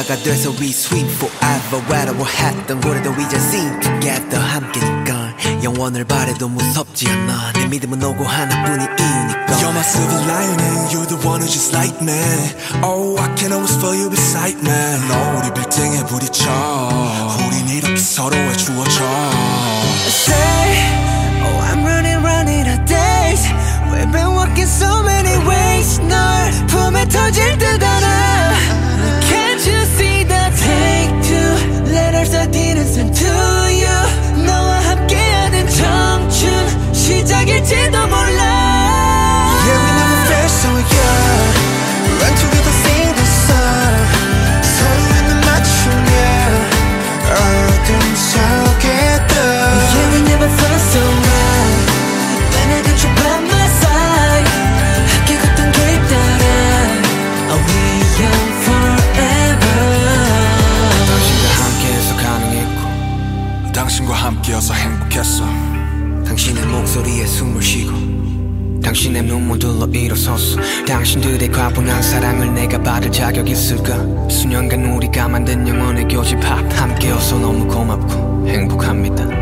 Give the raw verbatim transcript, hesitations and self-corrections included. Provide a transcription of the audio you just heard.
하나가 돼서 we swim forever 외로워했던 우리도 이제 sing together 함께니까 영원을 바래도 무섭지 않아 내 믿음은 오고 하나뿐인 이유니까 You're my silver lining You're the one who's just like me Oh I can always feel you beside me 너 우리 빌딩에 부딪혀 우린 이렇게 서로의 주어져 Say oh I'm running running out days We've been walking so many ways 널 품에 터질 듯 알아 Can't you see that take two letters I didn't send to you 너와 함께하는 청춘 시작일지도 몰라 Yeah we never felt so young Run together sing the song 서로의 맞춤이야 어둠 속에도 Yeah we never felt so right When I got you by my side 함께 걷던 길 따라 Are we young forever 당신과 함께해서 가능했고 당신과 함께여서 행복했어 당신의 목소리에 숨을 쉬고 당신의 눈물들로 일어섰어 당신들의 과분한 사랑을 내가 받을 자격 있을까 수년간 우리가 만든 영원의 교집합 함께여서 너무 고맙고 행복합니다